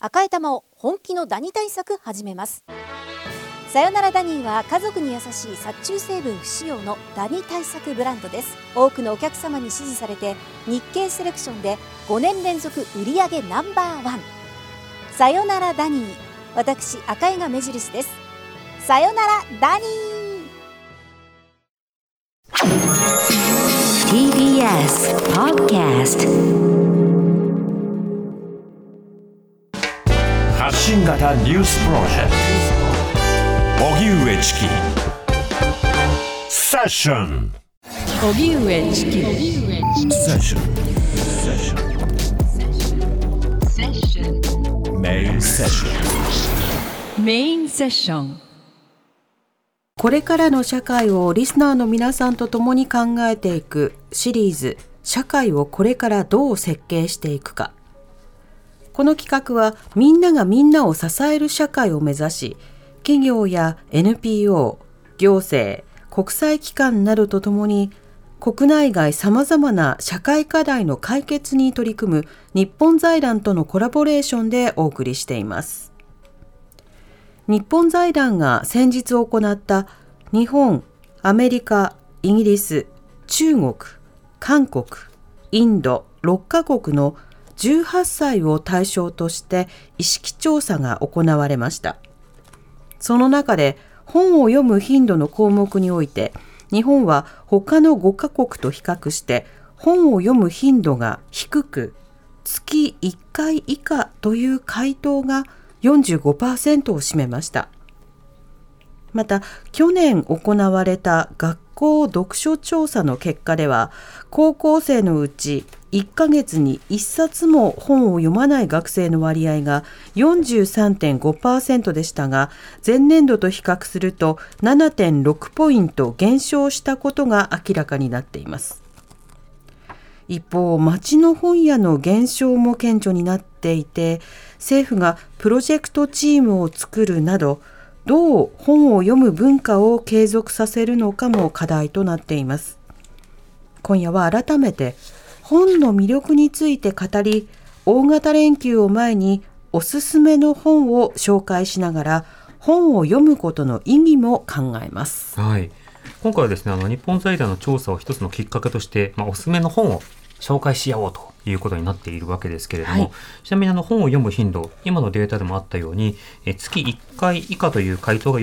赤い玉を本気のダニ対策始めます。さよならダニーは家族に優しい殺虫成分不使用のダニ対策ブランドです。多くのお客様に支持されて日経セレクションで5年連続売上No.1。さよならダニー、私赤井が目印です。さよならダニー。 TBS Podcast 発信型ニュースプロジェクト荻上チキセッション。 荻上チキセッションメインセッション。 メインセッション。 これからの社会をリスナーの皆さんと共に考えていくシリーズ、社会をこれからどう設計していくか。この企画はみんながみんなを支える社会を目指し、企業や NPO、行政、国際機関などとともに国内外さまざまな社会課題の解決に取り組む日本財団とのコラボレーションでお送りしています。日本財団が先日行った日本、アメリカ、イギリス、中国、韓国、インド6カ国の18歳を対象として意識調査が行われました。その中で本を読む頻度の項目において、日本は他の5カ国と比較して本を読む頻度が低く、月1回以下という回答が 45% を占めました。また、去年行われた学校読書調査の結果では、高校生のうち1ヶ月に1冊も本を読まない学生の割合が 43.5% でしたが、前年度と比較すると 7.6 ポイント減少したことが明らかになっています。一方、町の本屋の減少も顕著になっていて、政府がプロジェクトチームを作るなど、どう本を読む文化を継続させるのかも課題となっています。今夜は改めて本の魅力について語り、大型連休を前におすすめの本を紹介しながら、本を読むことの意義も考えます。 はい、今回はですね、日本財団の調査を一つのきっかけとして、おすすめの本を紹介しようということになっているわけですけれども、はい、ちなみに本を読む頻度、今のデータでもあったように、月1回以下という回答が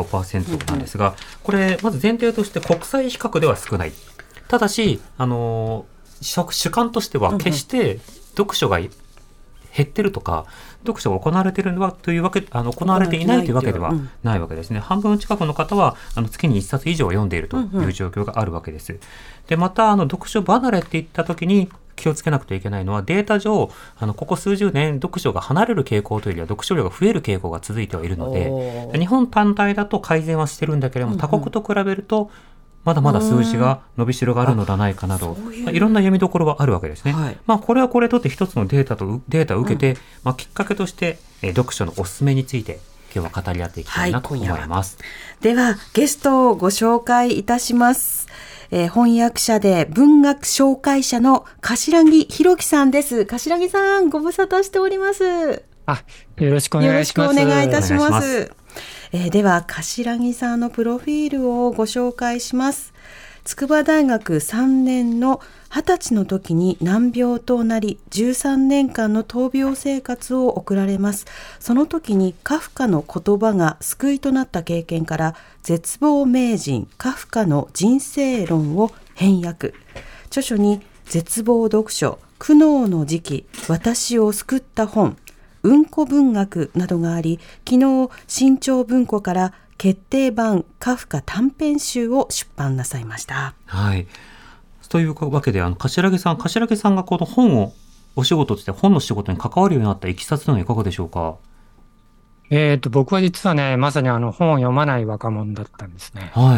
45% なんですが、これまず前提として国際比較では少ない。ただし、主観としては決して読書が減ってるとか、読書が行われているのはというわけ、行われていないというわけではないわけですね。半分近くの方は月に1冊以上読んでいるという状況があるわけです。で、また読書離れっていった時に気をつけなくてはいけないのは、データ上ここ数十年読書が離れる傾向というよりは読書量が増える傾向が続いてはいるので、日本単体だと改善はしてるんだけれども、他国と比べるとまだまだ数字が伸びしろがあるのではないかなど、いろんな読みどころはあるわけですね。はい、これはこれとって一つのデータを受けて、きっかけとして読書のおすすめについて今日は語り合っていきたいなと思います。 ではゲストをご紹介いたします。翻訳者で文学紹介者の柏木弘樹さんです。柏木さん、ご無沙汰しております。 よろしくお願いします。 よろしくお願いいたします。では柏木さんのプロフィールをご紹介します。筑波大学3年の20歳の時に難病となり、13年間の闘病生活を送られます。その時にカフカの言葉が救いとなった経験から、絶望名人カフカの人生論を編訳。著書に絶望読書、苦悩の時期、私を救った本、うんこ文学などがあり、昨日新潮文庫から決定版カフカ短編集を出版なさいました。 はい。というわけで、柏木さんがこの本をお仕事として本の仕事に関わるようになったいきさつというのはいかがでしょうか。 僕は実はね、まさに本を読まない若者だったんですね。 はい。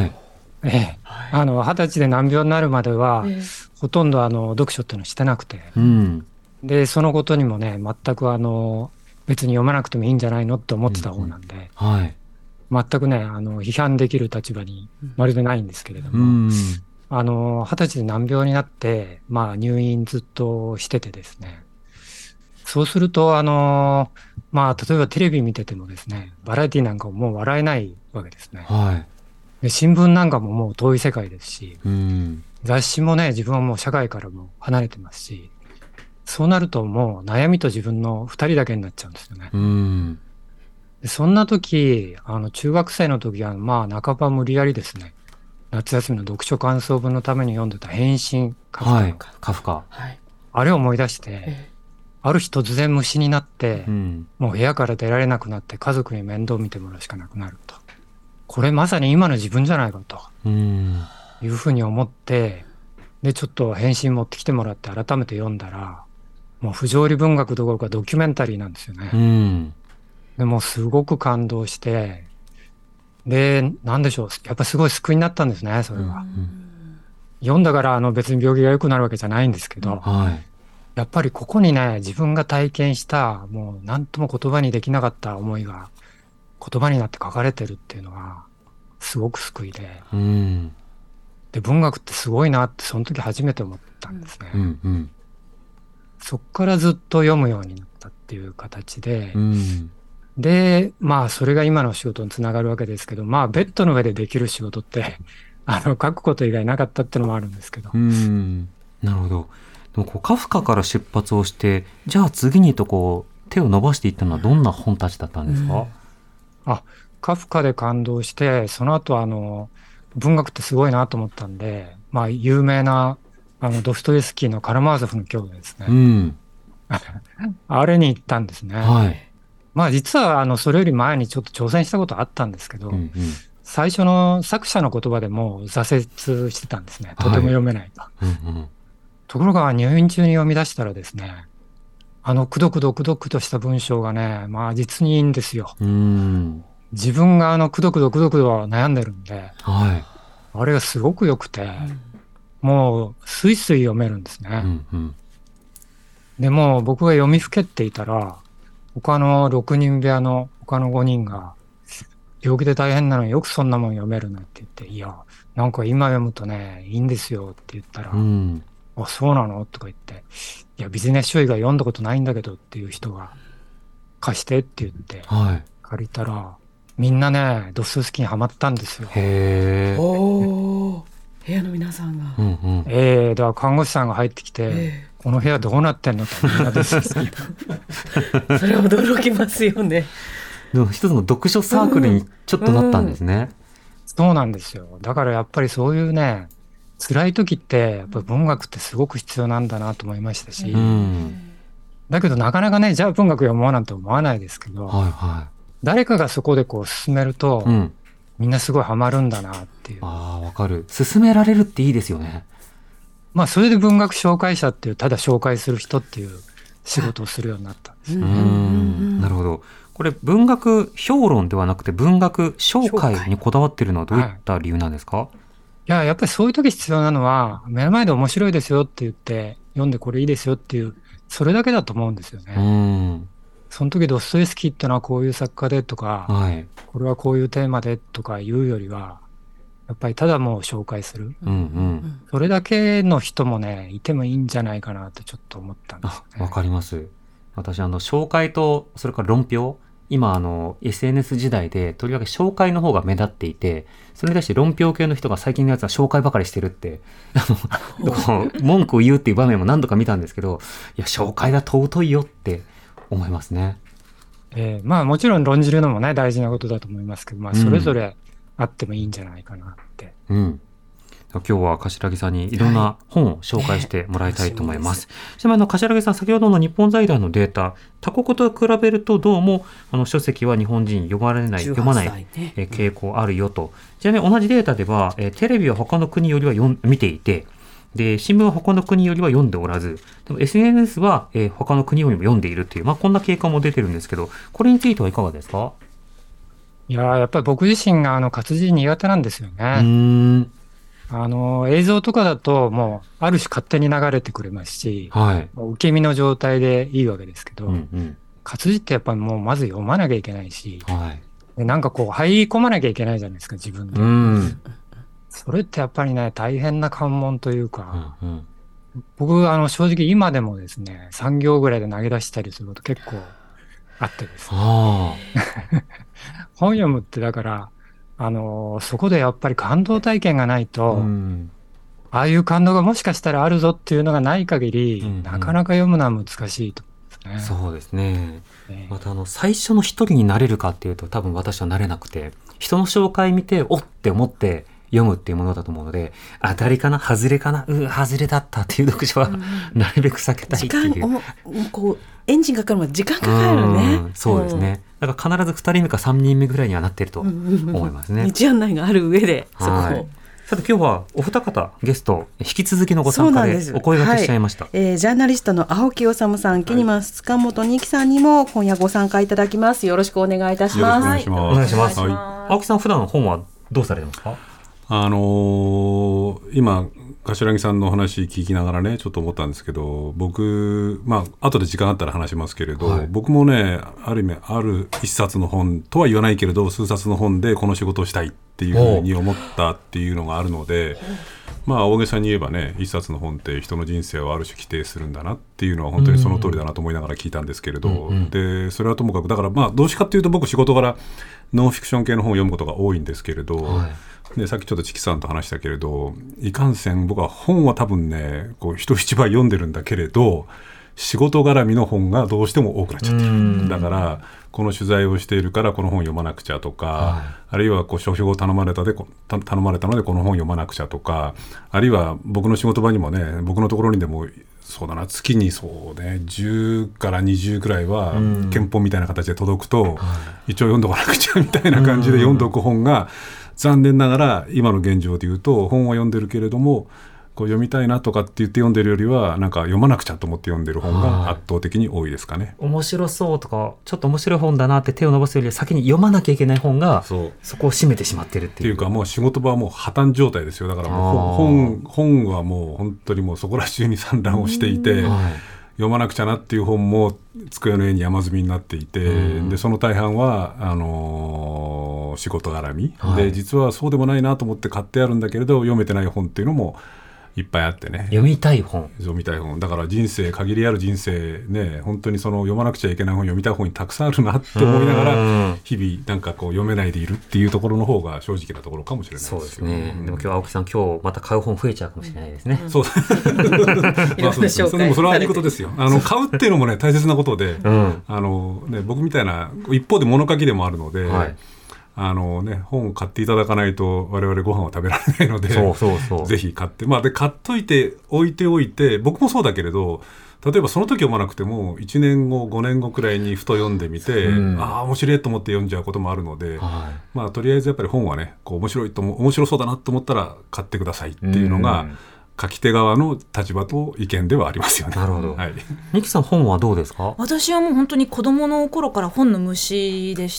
20歳で難病になるまでは、ほとんど読書っていうのをしてなくて、でそのことにもね、全く別に読まなくてもいいんじゃないのって思ってた方なんで、全くね批判できる立場にまるでないんですけれども、20歳で難病になって、入院ずっとしててですね、 そうすると、まあ、例えばテレビ見ててもですね、バラエティなんかももう笑えないわけですね。 はい。 で、新聞なんかももう遠い世界ですし、 うん。 雑誌もね、自分はもう社会からも離れてますし、そうなるともう悩みと自分の二人だけになっちゃうんですよね。 うん。 でそんな時、中学生の時は、まあ、半ば無理やりですね、夏休みの読書感想文のために読んでた変身カフカ、 はい。カフカ。 はい。 あれを思い出して、ある日突然虫になって、 うん。 もう部屋から出られなくなって家族に面倒見てもらうしかなくなると。これまさに今の自分じゃないかとうん。 いうふうに思って、で、ちょっと返信持ってきてもらって改めて読んだら、もう不条理文学どころかドキュメンタリーなんですよね。 うん。 でもうすごく感動して、で、なんでしょう。やっぱすごい救いになったんですね、それは。読んだから別に病気が良くなるわけじゃないんですけど、 はい。 やっぱりここにね、自分が体験した、もう何とも言葉にできなかった思いが言葉になって書かれてるっていうのは、すごく救いで、 うん。 で、文学ってすごいなって、その時初めて思ったんですね。 うんうん。 そっからずっと読むようになったっていう形で、 うん。 で、まあ、それが今の仕事につながるわけですけど、まあ、ベッドの上でできる仕事って、書くこと以外なかったっていうのもあるんですけど。 うん。なるほど。でもカフカから出発をして、じゃあ次にと手を伸ばしていったのはどんな本たちだったんですか？ カフカで感動して、その後文学ってすごいなと思ったんで、まあ、有名な、ドストエフスキーのカラマーゾフの兄弟ですね。 うん。 あれに行ったんですね。 はい。 まあ、実は、それより前にちょっと挑戦したことあったんですけど、 うんうん。 最初の作者の言葉でもう挫折してたんですね。とても読めないと。 うんうん。 ところが入院中に読み出したらですね、くどくどくどくとした文章がね、まあ実にいいんですよ。自分がくどくどくどくど悩んでるんで、 はい。 あれがすごく良くて、もうスイスイ読めるんですね。 うんうん。 でも僕が読みふけっていたら、他の6人部屋の他の5人が、病気で大変なのによくそんなもん読めるなって言って、いや、なんか今読むとね、いいんですよって言ったら、 うん。 あ、そうなのとか言って、いや、ビジネス書以外読んだことないんだけどっていう人が、貸してって言って、 はい。 借りたら、みんなね、ドストエフスキーにハマったんですよ。 へー。 おー、部屋の皆さんが。 うんうん。 だから看護師さんが入ってきて、この部屋どうなってんのとみんなドストエフスキー。 それは驚きますよね。 でも一つの読書サークルにちょっとなったんですね。 そうなんですよ。だからやっぱりそういうね、辛い時って、やっぱり文学ってすごく必要なんだなと思いましたし、 うん。 だけどなかなかね、じゃあ文学読もうなんて思わないですけど、 はいは誰かがそこで進めると、 い。うん。 みんなすごいハマるんだなっていう。 ああ、わかる。勧められるっていいですよね。 まあそれで文学紹介者っていう、ただ紹介する人っていう仕事をするようになったんです。 なるほど。これ文学評論ではなくて文学紹介にこだわっているのはどういった理由なんですか？ やっぱりそういう時必要なのは、目の前で面白いですよって言って、読んでこれいいですよっていう、それだけだと思うんですよね。その時ドストエフスキーってのはこういう作家でとか、 はい。 これはこういうテーマでとか言うよりは、やっぱりただもう紹介する。 うんうん。 それだけの人もね、いてもいいんじゃないかなってちょっと思ったんですよね。 わかります。私紹介とそれから論評、今SNS 時代でとりわけ紹介の方が目立っていて、それに対して論評系の人が最近のやつは紹介ばかりしてるって文句を言うっていう場面も何度か見たんですけど、いや紹介が尊いよって思いますね。 まあもちろん論じるのもね大事なことだと思いますけど、まあそれぞれあってもいいんじゃないかなって。 今日は柏木さんにいろんな本を紹介してもらいたいと思います。ちなみに柏木さん、先ほどの日本財団のデータ、他国と比べるとどうも書籍は日本人読まない、傾向あるよと。ちなみに同じデータでは、テレビは他の国よりは見ていて、で新聞は他の国よりは読んでおらず、でも SNS は、他の国よりも読んでいるという、こんな傾向も出てるんですけど、これについてはいかがですか？ やっぱり僕自身が活字苦手なんですよね。映像とかだともうある種勝手に流れてくれますし、受け身の状態でいいわけですけど、活字ってやっぱりもうまず読まなきゃいけないし、でなんか入り込まなきゃいけないじゃないですか、自分で。それってやっぱりね大変な関門というか、 僕正直今でもですね3行ぐらいで投げ出したりすること結構あってですね本読むってだからそこでやっぱり感動体験がないと、ああいう感動がもしかしたらあるぞっていうのがない限り、なかなか読むのは難しいと思うんですね。 そうですね。また最初の一人になれるかっていうと多分私はなれなくて、人の紹介見ておって思って読むっていうものだと思うので、当たりかな外れかな外れだったっていう読書は、なるべく避けたいっていう。 こうエンジンかかるまで時間かかるね。 そうですね。だから必ず2人目か3人目ぐらいにはなっていると思いますね。 道案内がある上でそこを。 さて今日はお二方ゲスト引き続きのご参加でお声掛けしちゃいました。 ジャーナリストの青木治さん、キニマス塚本二木さんにも今夜ご参加いただきます。よろしくお願いいたします。 お願いします。青木さん普段本はどうされてますか？ 今柏木さんの話聞きながらねちょっと思ったんですけど、僕後で時間あったら話しますけれど、僕もねある意味ある一冊の本とは言わないけれど数冊の本でこの仕事をしたいっていうふうに思ったっていうのがあるので、大げさに言えばね一冊の本って人の人生をある種規定するんだなっていうのは本当にその通りだなと思いながら聞いたんですけれど、でそれはともかくだからどうしかっていうと僕仕事柄ノンフィクション系の本を読むことが多いんですけれど、でさっきちょっとチキさんと話したけれど、いかんせん僕は本は多分ね人一倍読んでるんだけれど仕事絡みの本がどうしても多くなっちゃってる。だからこの取材をしているからこの本読まなくちゃとか、あるいは書評を頼まれたのでこの本読まなくちゃとか、あるいは僕の仕事場にもね僕のところにでもそうだな月にそうね10から20くらいは憲法みたいな形で届くと、一応読んどかなくちゃみたいな感じで読んどく本が残念ながら今の現状でいうと本は読んでるけれども読みたいなとかって言って読んでるよりはなんか読まなくちゃと思って読んでる本が圧倒的に多いですかね。 面白そうとかちょっと面白い本だなって手を伸ばすより先に読まなきゃいけない本がそこを占めてしまってるっていう。 かもう仕事場はもう破綻状態ですよ。だからもう本はもう本当にもうそこら中に散乱をしていて、読まなくちゃなっていう本も机の上に山積みになっていて、でその大半は仕事絡み、で実はそうでもないなと思って買ってあるんだけれど読めてない本っていうのもいっぱいあってね。 読みたい本だから人生限りある人生ね本当にその読まなくちゃいけない本読みたい本にたくさんあるなって思いながら日々なんか読めないでいるっていうところの方が正直なところかもしれないですよ。 そうですね。でも今日青木さん今日また買う本増えちゃうかもしれないですね。 そうでもそれはいいことですよ。買うっていうのもね大切なことで、僕みたいな一方で物書きでもあるので、本を買っていただかないと我々ご飯を食べられないので、ぜひ買って、で買っといて置いておいて、僕もそうだけれど例えばその時読まなくても1年後5年後くらいにふと読んでみて、面白いと思って読んじゃうこともあるので、とりあえずやっぱり本はね面白そうだなと思ったら買ってくださいっていうのが、書き手側の立場と意見ではありますよね。 なるほど。ニキさん本はどうですか？ 私はもう本当に子供の頃から本の虫でして、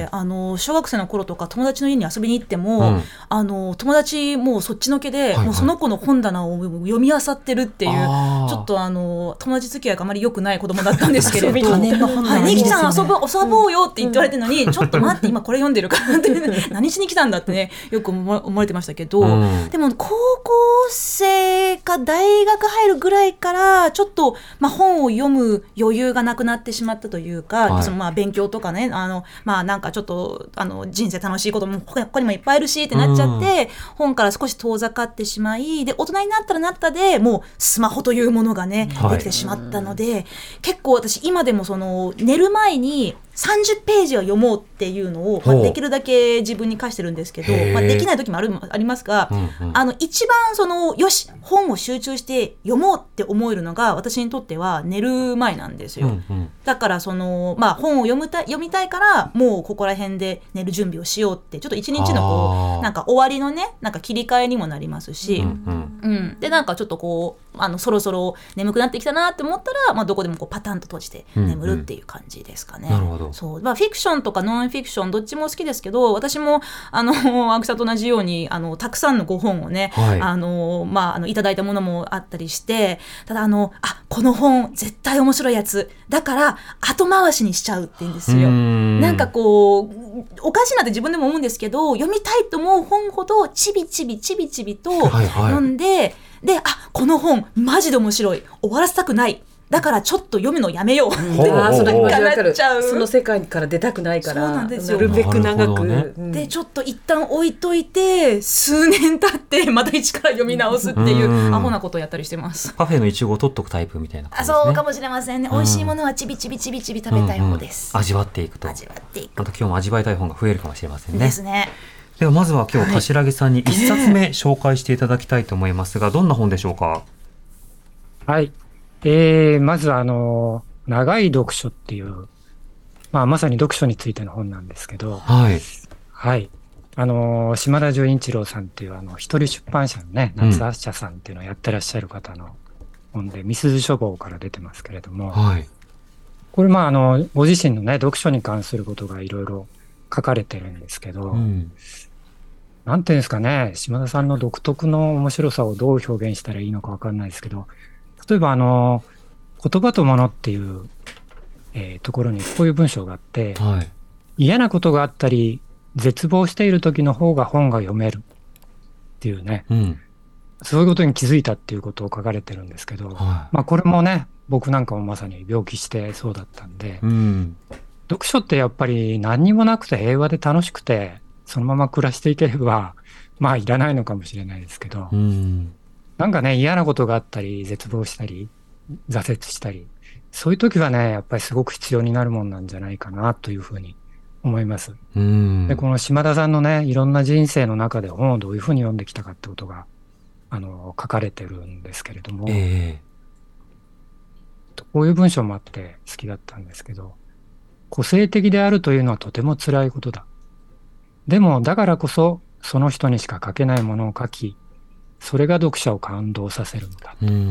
小学生の頃とか友達の家に遊びに行っても、友達もうそっちのけで、もうその子の本棚を読み漁ってるっていう、ちょっと友達付き合いがあまり良くない子供だったんですけれどニキさん遊ぼうよって言って言われてるのに、ちょっと待って今これ読んでるからって何しに来たんだってねよく思われてましたけど、でも高校生か大学入るぐらいからちょっと、本を読む余裕がなくなってしまったというか、その勉強とかねなんかちょっと人生楽しいことも他にもいっぱいあるしってなっちゃって、本から少し遠ざかってしまい、で大人になったらなったでもうスマホというものがね、できてしまったので、結構私今でも寝る前に30ページは読もうっていうのを、できるだけ自分に課してるんですけど、できない時もありますが、一番よし本を集中して読もうって思えるのが私にとっては寝る前なんですよ。だから本を読みたいからもうここら辺で寝る準備をしようって、ちょっと一日のなんか終わりのねなんか切り替えにもなりますし、でなんかちょっとそろそろ眠くなってきたなって思ったら、どこでもパタンと閉じて眠るっていう感じですかね。 なるほど。 そう、フィクションとかノンフィクションどっちも好きですけど、私も青木さんと同じようにたくさんのご本をね、いただいたものもあったりして、ただこの本絶対面白いやつだから後回しにしちゃうって言うんですよ。なんかおかしいなって自分でも思うんですけど、読みたいと思う本ほどちびちびと読んで、 で、この本マジで面白い、終わらせたくない、だからちょっと読むのやめようってその気持ちわかる。 なっちゃう。 その世界から出たくないから、 そうなんですよ。 なるべく長く、 ね、 でちょっと一旦置いといて数年経ってまた一から読み直すっていうアホなことをやったりしてます。 パフェのイチゴを取っとくタイプみたいな感じですね。 そうかもしれませんね。美味しいものはちびちびちびちび食べたい方です。 味わっていくと、 味わっていく。 また今日も味わいたい本が増えるかもしれませんね。 ですね。 ではまずは今日柏木さんに1冊目紹介していただきたいと思いますが、どんな本でしょうか。 はい。まず長い読書っていう、まさに読書についての本なんですけど、はい。はい。島田純一郎さんっていう一人出版社のね、夏朝茶さんっていうのをやってらっしゃる方の本で、みすゞ書房から出てますけれども、はい。これご自身のね、読書に関することがいろいろ書かれてるんですけど、なんていうんですかね、島田さんの独特の面白さをどう表現したらいいのかわかんないですけど、例えば言葉と物っていう、ところにこういう文章があって、はい、嫌なことがあったり絶望している時の方が本が読めるっていうね、そういうことに気づいたっていうことを書かれてるんですけど、これもね、僕なんかもまさに病気してそうだったんで、読書ってやっぱり何にもなくて平和で楽しくてそのまま暮らしていければいらないのかもしれないですけど、なんかね、嫌なことがあったり絶望したり挫折したり、そういう時はね、やっぱりすごく必要になるもんなんじゃないかなというふうに思います。で、この島田さんのね、いろんな人生の中で本をどういうふうに読んできたかってことが書かれてるんですけれども、こういう文章もあって好きだったんですけど、個性的であるというのはとても辛いことだ。でもだからこそその人にしか書けないものを書き、それが読者を感動させるのだ。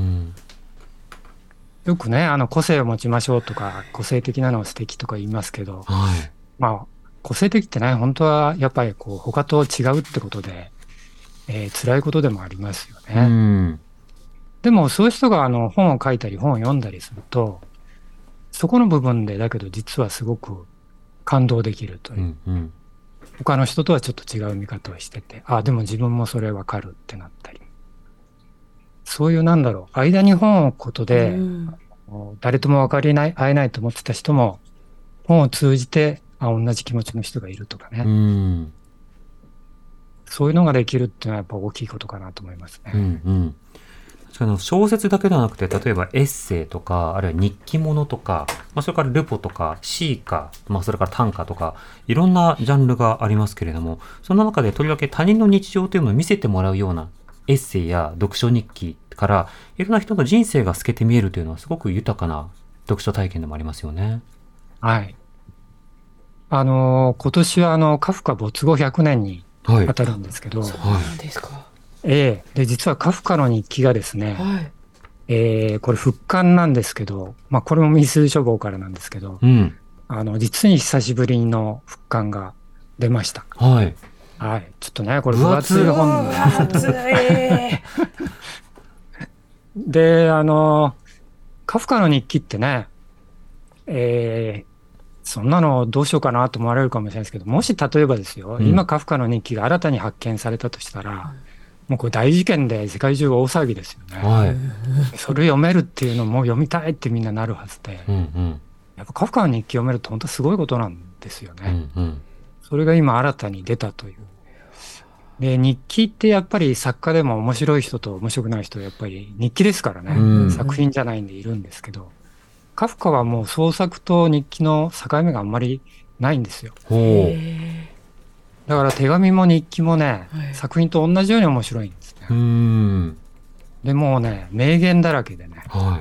よくね、個性を持ちましょうとか、個性的なのは素敵とか言いますけど、個性的ってね、本当はやっぱり他と違うってことで、辛いことでもありますよね。でもそういう人が本を書いたり本を読んだりすると、そこの部分でだけど実はすごく感動できるという。他の人とはちょっと違う見方をしてて、でも自分もそれわかるってなったり。そういう間に本を置くことで、誰とも分かり合えないと思ってた人も、本を通じて、同じ気持ちの人がいるとかね。そういうのができるっていうのはやっぱ大きいことかなと思いますね。 小説だけではなくて、例えばエッセイとか、あるいは日記物とか、それからルポとか、詩歌、それから短歌とか、いろんなジャンルがありますけれども、その中でとりわけ他人の日常というのを見せてもらうようなエッセイや読書日記から、いろんな人の人生が透けて見えるというのはすごく豊かな読書体験でもありますよね。 はい。今年はカフカ没後100年に当たるんですけど、 そうなんですか。 で、実はカフカの日記がですね、これ復刊なんですけど、これもみすゞ書房からなんですけど、実に久しぶりの復刊が出ました。はい。ちょっとね、これ分厚い本で、カフカの日記ってね、そんなのどうしようかなと思われるかもしれないですけど、もし例えばですよ、今カフカの日記が新たに発見されたとしたら、もうこれ大事件で世界中大騒ぎですよね。それ読めるっていうのも読みたいってみんななるはずで、やっぱカフカの日記読めると本当すごいことなんですよね。それが今新たに出たという。で、日記ってやっぱり作家でも面白い人と面白くない人はやっぱり日記ですからね、作品じゃないんでいるんですけど、カフカはもう創作と日記の境目があんまりないんですよ。だから手紙も日記もね、作品と同じように面白いんですね。でもうね、名言だらけでね、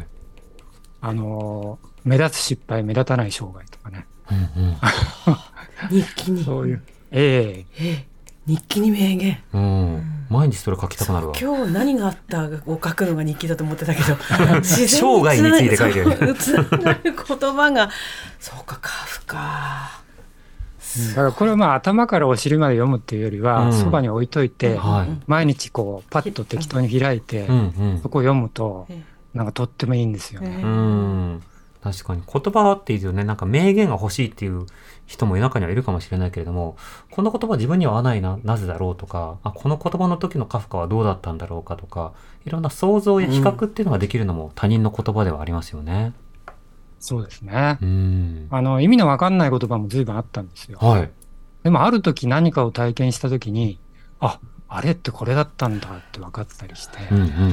目立つ失敗、目立たない生涯とかね。 日記に。 そういう。 日記に名言。 毎日それ書きたくなるわ。 今日何があったを書くのが日記だと思ってたけど、 生涯について書いてる。 言葉が、そうか、カフカ。 だからこれは頭からお尻まで読むっていうよりは、そばに置いといて、毎日パッと適当に開いて、そこを読むと、なんかとってもいいんですよね。 確かに言葉っていうとね、なんか名言が欲しいっていう人も中にはいるかもしれないけれども、この言葉自分には合わないな、なぜだろうとか、この言葉の時のカフカはどうだったんだろうかとか、いろんな想像や比較っていうのができるのも他人の言葉ではありますよね。 そうですね。意味のわかんない言葉も随分あったんですよ。 はい。 でもある時何かを体験した時に、あれってこれだったんだって分かったりして、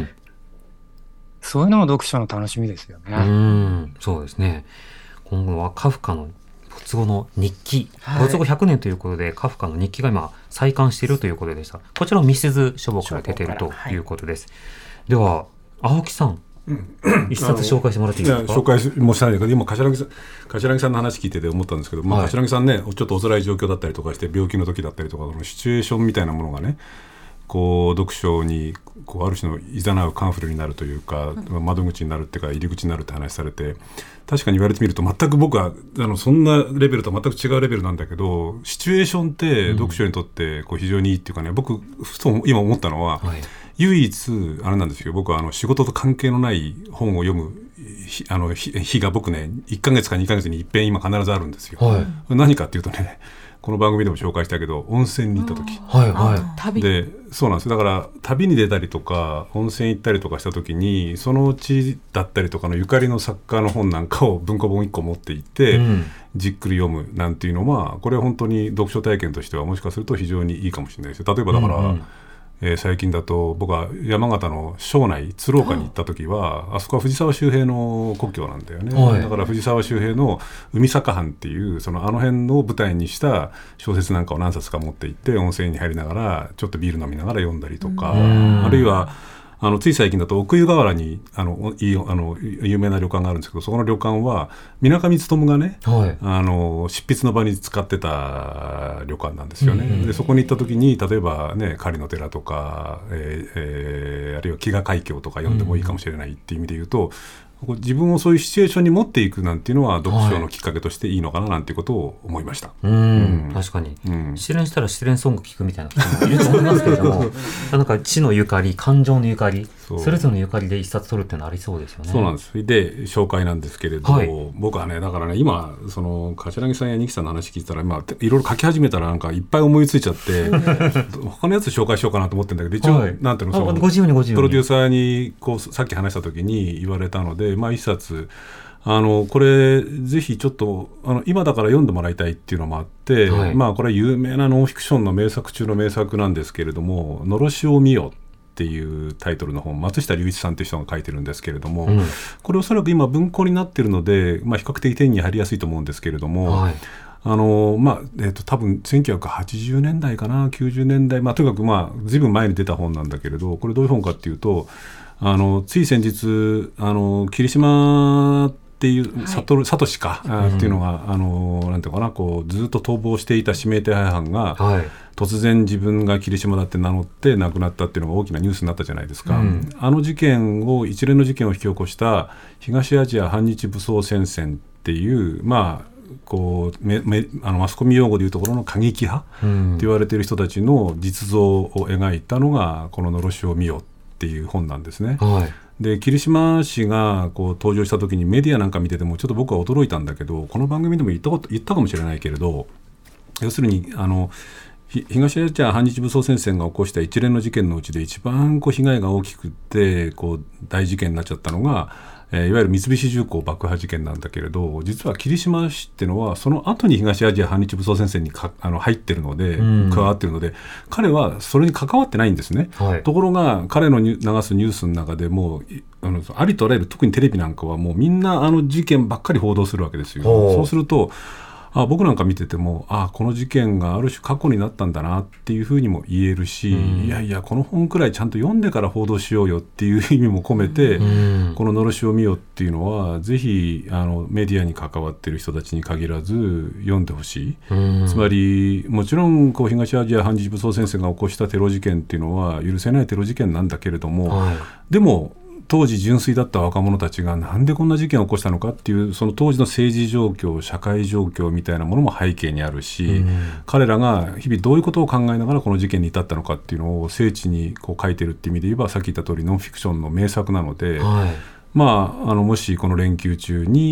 そういうのも読書の楽しみですよね。 そうですね。今後はカフカの没後の日記、没後100年ということで、カフカの日記が今再刊しているということでした。こちらもミスズ書房から出ているということです。では青木さん、一冊紹介してもらっていいですか？ 紹介もしたいんだけど、今柏木さんの話聞いてて思ったんですけど、柏木さんね、ちょっとお辛い状況だったりとかして、病気の時だったりとか、そのシチュエーションみたいなものがね、こう読書にある種の誘うカンフルになるというか、窓口になるっていうか入り口になるって話されて、確かに言われてみると全く僕はそんなレベルとは全く違うレベルなんだけど、シチュエーションって読書にとって非常にいいっていうかね、僕ふと今思ったのは、唯一あれなんですよ、僕は仕事と関係のない本を読む日が僕ね、1ヶ月か2ヶ月に一遍今必ずあるんですよ。何かっていうとね、この番組でも紹介したけど、温泉に行った時、でそうなんですよ。だから旅に出たりとか温泉行ったりとかした時に、その地だったりとかのゆかりの作家の本なんかを文庫本1個持っていって、じっくり読むなんていうのは、これは本当に読書体験としてはもしかすると非常にいいかもしれないですよ。例えばだから、最近だと僕は山形の庄内鶴岡に行った時は、あそこは藤沢周平の故郷なんだよね。だから藤沢周平の海坂藩っていうあの辺の舞台にした小説なんかを何冊か持って行って、温泉に入りながらちょっとビール飲みながら読んだりとか、あるいはつい最近だと奥湯河原に有名な旅館があるんですけど、そこの旅館は水上勉がね、執筆の場に使ってた旅館なんですよね。でそこに行った時に、例えばね、狩野寺とか、あるいは飢餓海峡とか読んでもいいかもしれないっていう意味で言うと、自分をそういうシチュエーションに持っていくなんていうのは読書のきっかけとしていいのかななんていうことを思いました。 確かに、失恋したら失恋ソング聴くみたいな人もいると思いますけれどもなんか地のゆかり、感情のゆかり、それぞれのゆかりで一冊取るっていうのはありそうですよね。 そうなんです。で紹介なんですけれど、僕はね、だからね、今柏木さんや二木さんの話聞いたら、いろいろ書き始めたらなんかいっぱい思いついちゃって他のやつ紹介しようかなと思ってるんだけど、一応、なんていうの、 ご自由にプロデューサーにさっき話した時に言われたので、一冊これぜひちょっと今だから読んでもらいたいっていうのもあって、これは有名なノンフィクションの名作中の名作なんですけれども、のろしを見よっていうタイトルの本、松下隆一さんという人が書いてるんですけれども、これおそらく今文庫になってるので、比較的手に入りやすいと思うんですけれども、多分1980年代かな、90年代、とにかくずいぶん前に出た本なんだけれど、これどういう本かっていうと、つい先日霧島っていうサトシかっていうのがなんていうかな、ずっと逃亡していた指名手配犯が、突然自分が霧島だって名乗って亡くなったっていうのが大きなニュースになったじゃないですか。あの事件を、一連の事件を引き起こした東アジア反日武装戦線っていう、マスコミ用語でいうところの過激派って言われている人たちの実像を描いたのがこののろしを見よっていう本なんですね。で霧島氏が登場した時にメディアなんか見ててもちょっと僕は驚いたんだけど、この番組でも言ったかもしれないけれど、要するに東アジア反日武装戦線が起こした一連の事件のうちで一番被害が大きくて大事件になっちゃったのが、いわゆる三菱重工爆破事件なんだけれど、実は霧島氏っていうのはその後に東アジア反日武装戦線に入ってるので、加わってるので、彼はそれに関わってないんですね。ところが彼の流すニュースの中でもありとあらゆる、特にテレビなんかはもうみんな事件ばっかり報道するわけですよ。そうすると僕なんか見てても、この事件がある種過去になったんだなっていうふうにも言えるし、いやいやこの本くらいちゃんと読んでから報道しようよっていう意味も込めて、こののろしを見よっていうのはぜひメディアに関わっている人たちに限らず読んでほしい。つまりもちろん東アジア反日武装戦線が起こしたテロ事件っていうのは許せないテロ事件なんだけれども、でも当時純粋だった若者たちがなんでこんな事件を起こしたのかっていう、その当時の政治状況、社会状況みたいなものも背景にあるし、彼らが日々どういうことを考えながらこの事件に至ったのかっていうのを精緻に書いてるっていう意味で言えば、さっき言った通りノンフィクションの名作なので、もしこの連休中に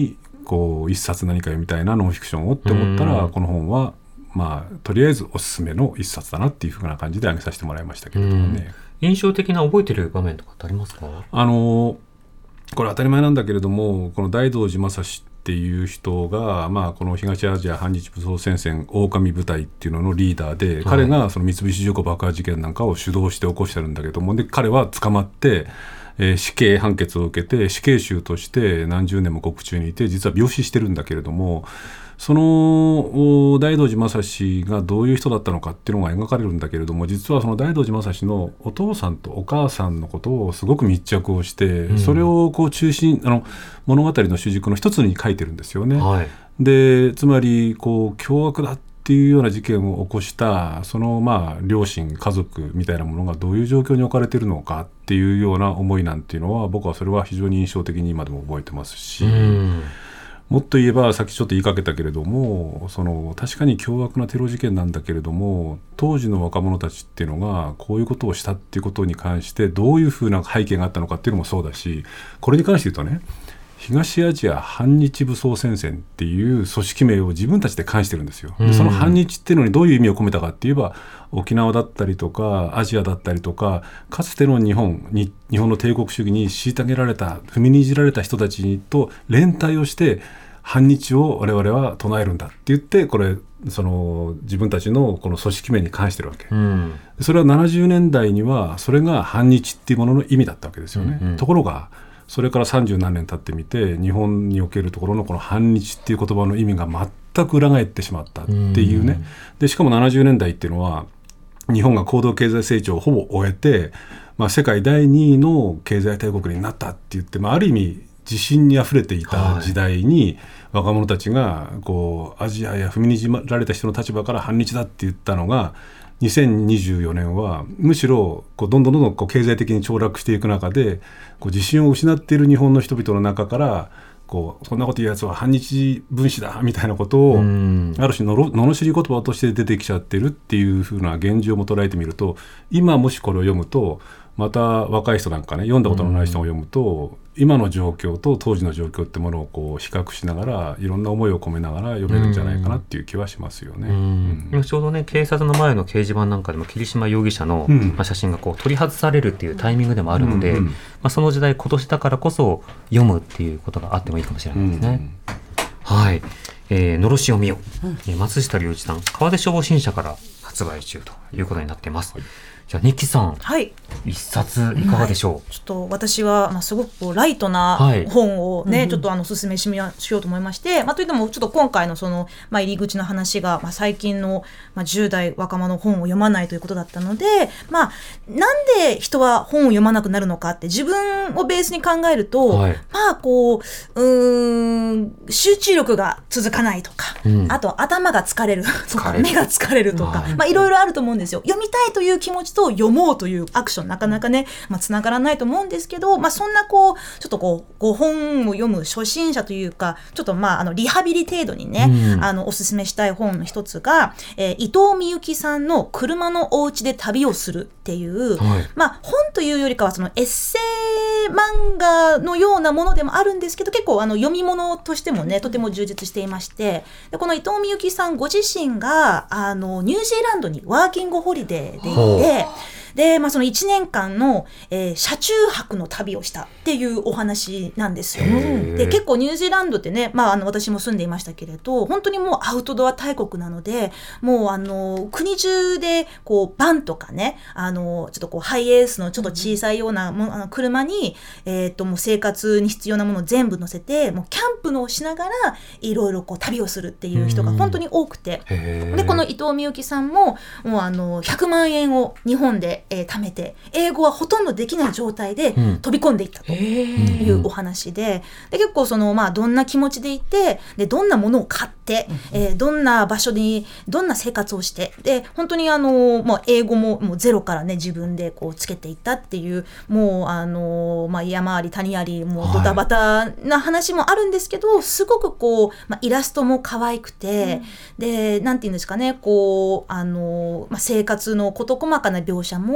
こう一冊何か読みたいなノンフィクションをって思ったら、この本はとりあえずおすすめの一冊だなっていう風な感じで挙げさせてもらいましたけれどもね。 印象的な覚えてる場面とかってありますか？ これ当たり前なんだけれども、この大道寺正史っていう人が、この東アジア反日武装戦線狼部隊っていうののリーダーで、彼がその三菱重工爆破事件なんかを主導して起こしてるんだけども、で彼は捕まって死刑判決を受けて死刑囚として何十年も獄中にいて、実は病死してるんだけれども、その大道寺正史がどういう人だったのかっていうのが描かれるんだけれども、実はその大道寺正史のお父さんとお母さんのことをすごく密着をして、それをこう中心物語の主軸の一つに書いてるんですよね。でつまりこう凶悪だっていうような事件を起こしたその両親家族みたいなものがどういう状況に置かれているのかっていうような思いなんていうのは、僕はそれは非常に印象的に今でも覚えてますし、もっと言えばさっきちょっと言いかけたけれども、確かに凶悪なテロ事件なんだけれども、当時の若者たちっていうのがこういうことをしたっていうことに関してどういうふうな背景があったのかっていうのもそうだし、これに関して言うとね、東アジア反日武装戦線っていう組織名を自分たちで冠してるんですよ。でその反日っていうのにどういう意味を込めたかって言えば、沖縄だったりとかアジアだったりとか、かつての日本の帝国主義に虐げられた、踏みにじられた人たちと連帯をして反日を我々は唱えるんだって言って、これ自分たちのこの組織名に関してるわけ、それは70年代にはそれが反日っていうものの意味だったわけですよね。ところがそれから30何年経ってみて、日本におけるところのこの反日っていう言葉の意味が全く裏返ってしまったっていうね。でしかも70年代っていうのは日本が高度経済成長をほぼ終えて、世界第2位の経済大国になったって言って、ある意味自信にあふれていた時代に、若者たちがこうアジアや踏みにじられた人の立場から反日だって言ったのが、2024年はむしろどんどん経済的に凋落していく中で、自信を失っている日本の人々の中から、そんなこと言うやつは反日分子だみたいなことを、ある種罵り言葉として出てきちゃってるっていう風な現状も捉えてみると、今もしこれを読むと、また若い人なんかね、読んだことのない人が読むと、今の状況と当時の状況ってものを比較しながら、いろんな思いを込めながら読めるんじゃないかなっていう気はしますよね。 今ちょうどね、警察の前の掲示板なんかでも桐島容疑者の、写真が取り外されるっていうタイミングでもあるので、その時代、今年だからこそ読むっていうことがあってもいいかもしれないですね。はい、のろしを見よ、松下隆一さん、川出消防新社から発売中ということになっています。じゃあニッキさん、一冊いかがでしょう？ ちょっと私は、すごくライトな本をね、ちょっとおすすめしようと思いまして、といってもちょっと今回の入り口の話が、最近の、10代若者の本を読まないということだったので、なんで人は本を読まなくなるのかって自分をベースに考えると、集中力が続かないとか、あと頭が疲れるとか目が疲れるとか、いろいろあると思うんですよ。読みたいという気持ちと読もうというアクション、なかなかね、つながらないと思うんですけど、そんなちょっと本を読む初心者というか、ちょっとリハビリ程度にね、おすすめしたい本の一つが、伊藤美由紀さんの車のお家で旅をするっていう、本というよりかはエッセイ漫画のようなものでもあるんですけど、結構読み物としてもね、とても充実していまして、でこの伊藤美由紀さんご自身がニュージーランドにワーキングホリデーで行って、で、その1年間の、車中泊の旅をしたっていうお話なんですよ。で結構ニュージーランドってね、私も住んでいましたけれど、本当にもうアウトドア大国なので、もう国中でバンとかね、ちょっとハイエースのちょっと小さいような車に、もう生活に必要なものを全部乗せて、もうキャンプのをしながらいろいろ旅をするっていう人が本当に多くて、でこの伊藤美由紀さんももう100万円を日本で貯めて、英語はほとんどできない状態で飛び込んでいったというお話で、結構どんな気持ちでいて、でどんなものを買って、どんな場所にどんな生活をして、で本当に英語もゼロからね自分でつけていったっていう、もう山あり谷あり、もうドタバタな話もあるんですけど、すごくイラストも可愛くて、でなんていうんですかね、生活の事細かな描写も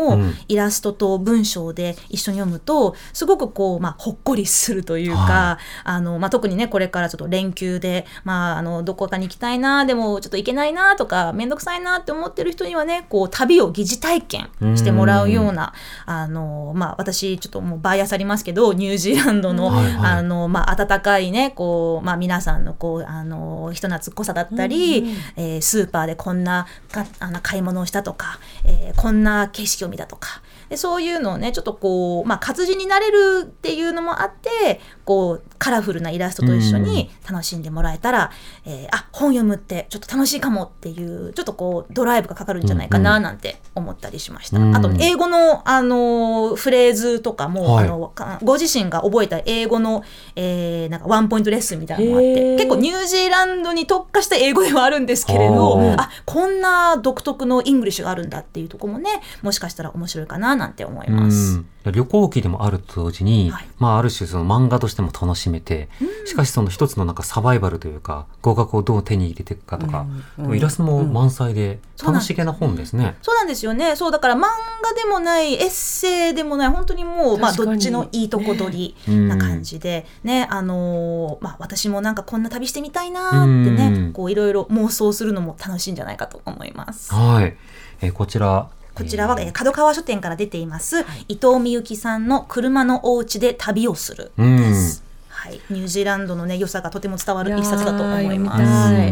も、イラストと文章で一緒に読むとすごくこう、ほっこりするというか、特にねこれからちょっと連休で、どこかに行きたいなでもちょっと行けないなとかめんどくさいなって思ってる人にはねこう旅を疑似体験してもらうような、私ちょっともうバイアスありますけどニュージーランドの、温かいねこう、皆さんのこう人懐っこさだったり、スーパーでこんな買い物をしたとか、こんな景色を見たとかでそういうのをねちょっとこう、活字になれるっていうのもあってこうカラフルなイラストと一緒に楽しんでもらえたら、本読むってちょっと楽しいかもっていうちょっとこうドライブがかかるんじゃないかななんて思ったりしました。あと英語の、フレーズとかも、ご自身が覚えた英語の、なんかワンポイントレッスンみたいなのがあって結構ニュージーランドに特化した英語ではあるんですけれどこんな独特のイングリッシュがあるんだっていうところもねもしかしたら面白いかななんて思います。 旅行記でもあると同時に、ある種その漫画としても楽しめて、しかしその一つのなんかサバイバルというか語学をどう手に入れていくかとか、イラストも満載で楽しげな本ですね。 そうなんですよね。そうだから漫画でもないエッセイでもない本当にもう、どっちのいいとこ取りな感じで、ね私もなんかこんな旅してみたいなってねこういろいろ妄想するのも楽しいんじゃないかと思います。 こちらは角川書店から出ています、伊藤美幸さんの車のお家で旅をするです。ニュージーランドの、良さがとても伝わる一冊だと思います。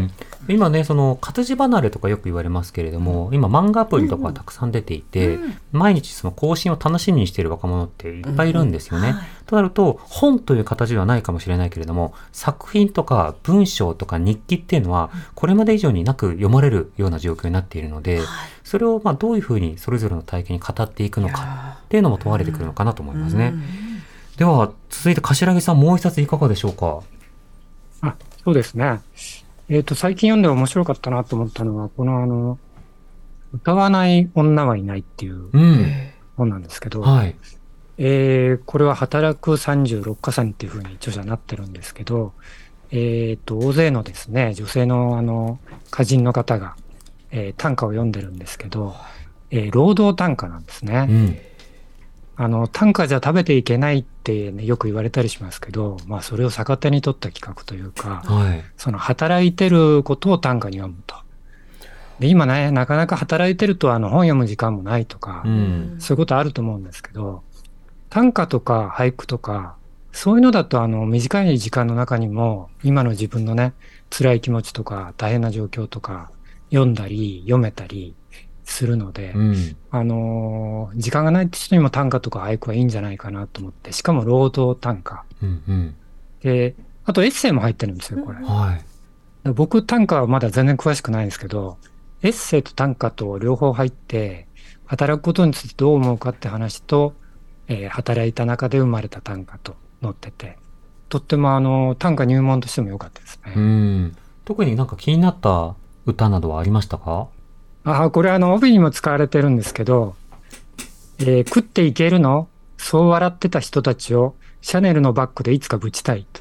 今ねその活字離れとかよく言われますけれども、今漫画アプリとかたくさん出ていて、毎日その更新を楽しみにしている若者っていっぱいいるんですよね。となると本という形ではないかもしれないけれども作品とか文章とか日記っていうのはこれまで以上になく読まれるような状況になっているので、それをどういうふうにそれぞれの体験に語っていくのかっていうのも問われてくるのかなと思いますね。では続いて柏木さんもう一冊いかがでしょうか。 そうですね。最近読んで面白かったなと思ったのはこの歌わない女はいないっていう本なんですけど、これは働く36かさんっていうふうに著者になってるんですけど、大勢のですね女性の歌人の方が、短歌を読んでるんですけど、労働短歌なんですね。短歌じゃ食べていけないって、よく言われたりしますけど、それを逆手に取った企画というか、その働いてることを短歌に読むと。で今ねなかなか働いてると本読む時間もないとか、そういうことあると思うんですけど、短歌とか俳句とかそういうのだと短い時間の中にも今の自分のね辛い気持ちとか大変な状況とか読んだり読めたりするので、時間がないって人にも短歌とか俳句はいいんじゃないかなと思って、しかも労働短歌、であとエッセイも入ってるんですよこれ。僕短歌はまだ全然詳しくないんですけど、エッセイと短歌と両方入って働くことについてどう思うかって話と、働いた中で生まれた短歌と載ってて、とっても短歌入門としても良かったですね。 特になんか気になった歌などはありましたか。 これ帯にも使われてるんですけど、食っていけるの？そう笑ってた人たちをシャネルのバッグでいつかぶちたいと。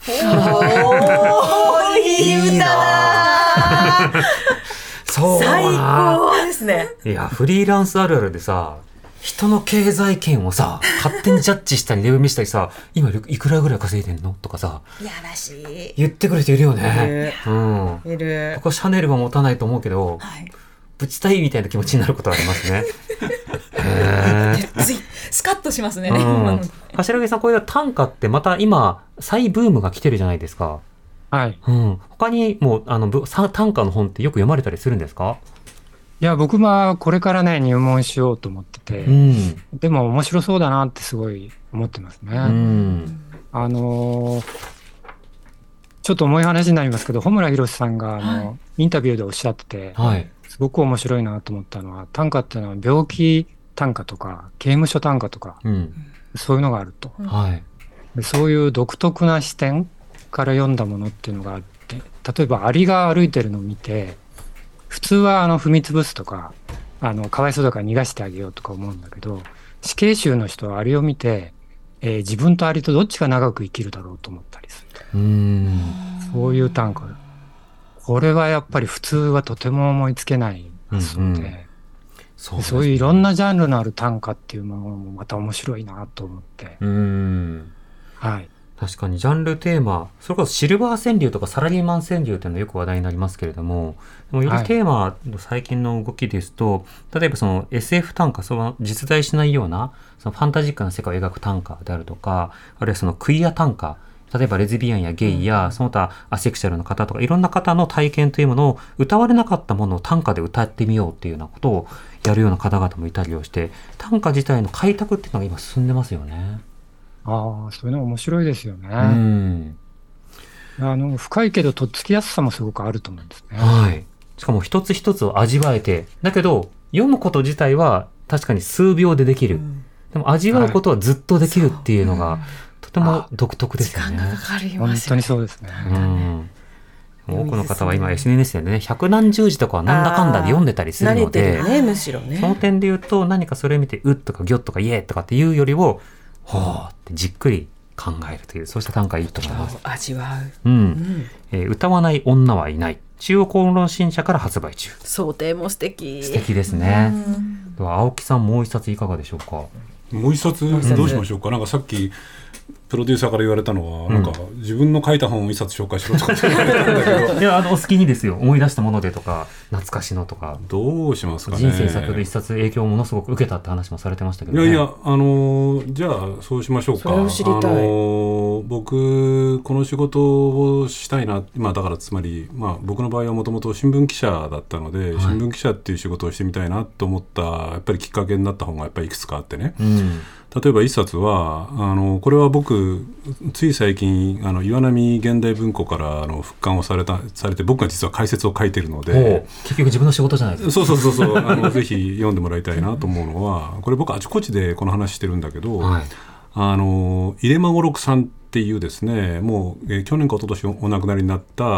いい歌だそう最高ですね。 いやフリーランスあるあるでさ、人の経済圏をさ勝手にジャッジしたりレビュー見したりさ、今いくらぐらい稼いでんのとかさ、 やらしい言ってくる人いるよね。 いる。 僕はシャネルは持たないと思うけど、ぶちたいみたいな気持ちになることはありますね。 スカッとしますね。 柏木さん、こういう短歌ってまた今再ブームが来てるじゃないですか。他にも短歌の本ってよく読まれたりするんですか。 いや僕はこれからね入門しようと思ってて、でも面白そうだなってすごい思ってますね。ちょっと重い話になりますけど、穂村弘さんがインタビューでおっしゃってて、すごく面白いなと思ったのは、短歌っていうのは病気短歌とか刑務所短歌とか、そういうのがあると、でそういう独特な視点から読んだものっていうのがあって、例えばアリが歩いてるのを見て普通は踏み潰すとかかわいそうだから逃がしてあげようとか思うんだけど、死刑囚の人はアリを見て、自分とアリとどっちが長く生きるだろうと思ったりする。そういう短歌、これはやっぱり普通はとても思いつけないですので、 そういういろんなジャンルのある短歌っていうものもまた面白いなと思って。はい。 確かにジャンルテーマ、それこそシルバー川柳とかサラリーマン川柳というのはよく話題になりますけれども、でもよりテーマの最近の動きですと、例えばその SF 短歌、その実在しないようなそのファンタジックな世界を描く短歌であるとか、あるいはそのクイア短歌、例えばレズビアンやゲイやその他アセクシャルの方とかいろんな方の体験というものを歌われなかったものを短歌で歌ってみようっていうようなことをやるような方々もいたりをして、短歌自体の開拓っていうのが今進んでますよね。 そういうの面白いですよね。深いけどとっつきやすさもすごくあると思うんですね。 はい。しかも一つ一つを味わえて、だけど読むこと自体は確かに数秒でできる。でも味わうことはずっとできるっていうのが、とても独特ですよね。 時間がかかり本ます当にそうですね。 多くの方は今 SNS でね、百何十字とかはなんだかんだで読んでたりするので、 慣れてるね、むしろね。 その点で言うと、何かそれを見てうっとかぎょっとかイエーとかっていうよりをほーってじっくり考えるという、そうした短歌いいと思います。 味わう。歌わない女はいない、中央公論新社から発売中。 想定も素敵。 素敵ですね。では青木さん、もう一冊いかがでしょうか。 もう一冊どうしましょうか。なんかさっきプロデューサーから言われたのは、なんか自分の書いた本を一冊紹介しろとか言われたんだけどいや、お好きにですよ。思い出したものでとか懐かしのとか。 どうしますかね。 人生先ほど一冊影響をものすごく受けたって話もされてましたけどね。 いやいや、じゃあそうしましょうか。 それを知りたい。 僕この仕事をしたいな、だからつまり、僕の場合はもともと新聞記者だったので、新聞記者っていう仕事をしてみたいなと思ったやっぱりきっかけになった本がやっぱりいくつかあってね、例えば一冊はこれは僕つい最近岩波現代文庫から復刊をされて、僕が実は解説を書いてるので、 結局自分の仕事じゃないですか。 そうぜひ読んでもらいたいなと思うのは、これ僕あちこちでこの話してるんだけど、入間五六さんっていうですね、もう、去年か一昨年お亡くなりになった、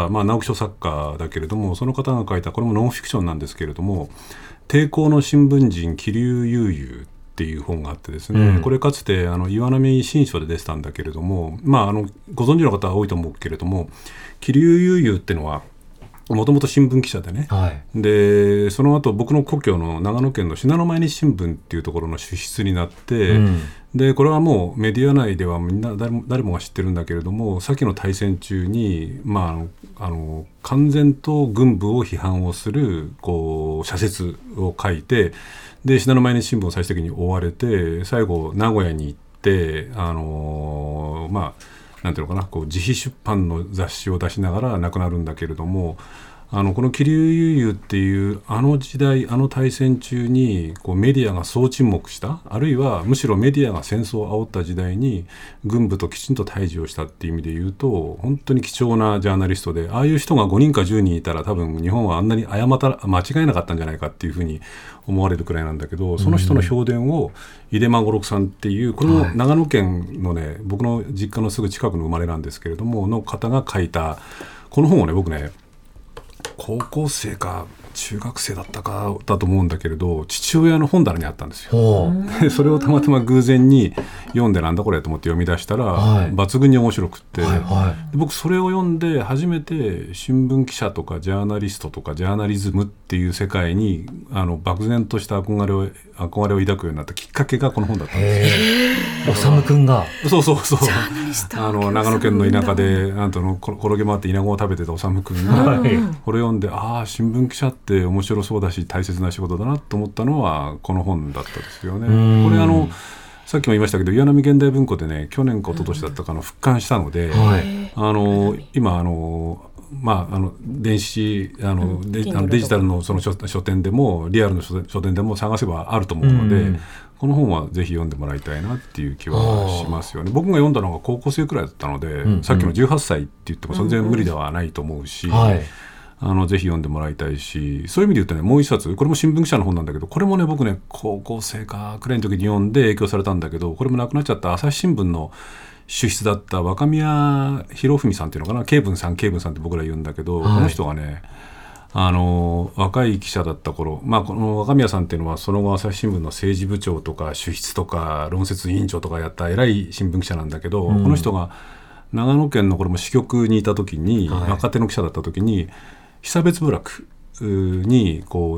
直木賞作家だけれども、その方が書いた、これもノンフィクションなんですけれども、抵抗の新聞人桐生悠々っていう本があってですね、これかつて岩波新書で出てたんだけれども、ご存知の方は多いと思うけれども、桐生悠々っていうのはもともと新聞記者でね、でその後僕の故郷の長野県の信濃毎日新聞っていうところの主筆になって、でこれはもうメディア内ではみんな誰もが知ってるんだけれども、先の大戦中に、完全と軍部を批判をする社説を書いて、で信濃毎日新聞を最終的に追われて、最後名古屋に行って、なんていうのかな、自費出版の雑誌を出しながら亡くなるんだけれども、この桐生悠々っていう時代、大戦中にメディアが総沈黙した、あるいはむしろメディアが戦争を煽った時代に軍部ときちんと対峙をしたっていう意味で言うと、本当に貴重なジャーナリストで、ああいう人が5人か10人いたら多分日本はあんなに間違いなかったんじゃないかっていうふうに思われるくらいなんだけど、その人の評伝を入間五六さんっていう、この長野県のね、僕の実家のすぐ近くの生まれなんですけれどもの方が書いたこの本をね、僕ね高校生か中学生だったかだと思うんだけれど、父親の本棚にあったんですよ。でそれをたまたま偶然に読んで、なんだこれと思って読み出したら、抜群に面白くって、で僕それを読んで初めて新聞記者とかジャーナリストとかジャーナリズムっていう世界に漠然とした憧れを抱くようになったきっかけがこの本だったんですよ。 おさむくんがそう長野県の田舎で転げ回って稲子を食べてたおさむくんが、これ読んで、新聞記者って面白そうだし大切な仕事だなと思ったのはこの本だったですよね。これさっきも言いましたけど、岩波現代文庫でね、去年か一昨年だったか復刊したので、今電子デジタルのその書店でもリアルの書店でも探せばあると思うので、この本はぜひ読んでもらいたいなっていう気はしますよね。僕が読んだのが高校生くらいだったので、さっきの18歳って言っても全然無理ではないと思うし、ぜひ読んでもらいたいし、そういう意味で言うとね、もう一冊、これも新聞記者の本なんだけど、これもね、僕ね高校生かくらいの時に読んで影響されたんだけど、これもなくなっちゃった朝日新聞の主筆だった若宮博文さんっていうのかな、慶文さんって僕ら言うんだけど、この人がね、若い記者だった頃、この若宮さんっていうのはその後朝日新聞の政治部長とか主筆とか論説委員長とかやった偉い新聞記者なんだけど、この人が長野県のこれも支局にいた時に、若手の記者だった時に、被差別部落に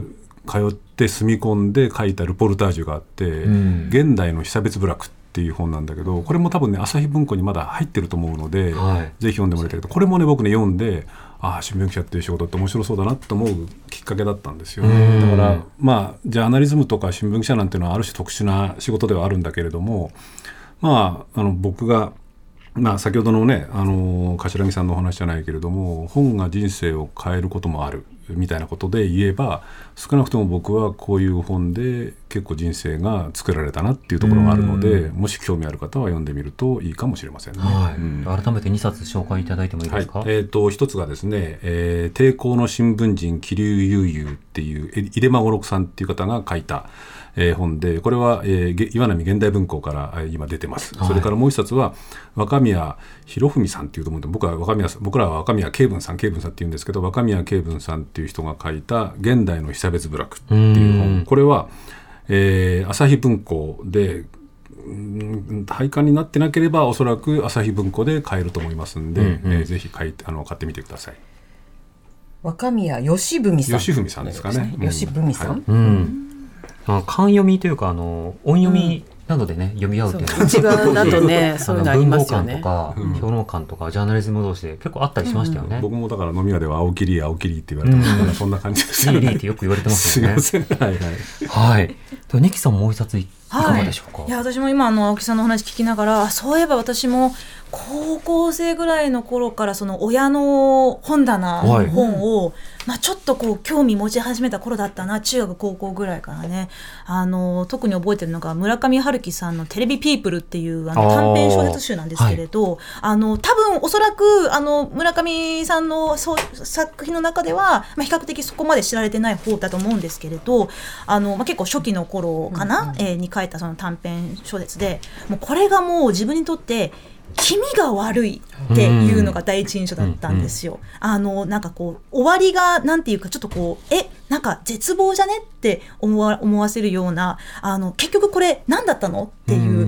通って住み込んで書いたルポルタージュがあって、現代の被差別部落っていう本なんだけど、これも多分ね朝日文庫にまだ入ってると思うので、ぜひ読んでもらいたいけど、これもね僕ね読んで、新聞記者っていう仕事って面白そうだなと思うきっかけだったんですよね。だからジャーナリズムとか新聞記者なんていうのはある種特殊な仕事ではあるんだけれども、僕が先ほどのね頭木さんのお話じゃないけれども、本が人生を変えることもあるみたいなことで言えば、少なくとも僕はこういう本で結構人生が作られたなっていうところがあるので、もし興味ある方は読んでみるといいかもしれませんね。 改めて2冊紹介いただいてもいいですか？ 一つがですね、抵抗の新聞人桐生悠々っていう入間五六さんっていう方が書いた本で、これは、岩波現代文庫から今出てます。それからもう一冊は若宮博文さんっていうと思うんで、僕らは若宮慶文さんっていうんですけど、若宮慶文さんっていう人が書いた現代の被差別部落っていう本、これは、朝日文庫で廃刊になってなければおそらく朝日文庫で買えると思いますんで、ぜひ買ってみてください。 若宮義文さんですかね。 義文さん、 勘読みというか音読みなどでね、読み合うっていうのが内側だとねそういうのありますよね。 文豪館とか評論館とかジャーナリズム同士で結構あったりしましたよね。 僕もだから飲み屋では青切りって言われてますから、そんな感じですよね。ってよく言われてますよね。 すいません。 はい。ニキさんもう一冊いかがでしょうか？ いや、私も今青木さんの話聞きながら、そういえば私も高校生ぐらいの頃からその親の本棚の本を、ちょっと興味持ち始めた頃だったな。中学高校ぐらいからね、特に覚えてるのが村上春樹さんのテレビピープルっていう短編小説集なんですけれど、多分おそらく村上さんの作品の中では、比較的そこまで知られてない方だと思うんですけれど、結構初期の頃かな、に書いたその短編小説で、もうこれがもう自分にとって気味が悪いっていうのが第一印象だったんですよ。なんか終わりがなんていうか、ちょっとなんか絶望じゃねって思わせるような、結局これ何だったのっていう、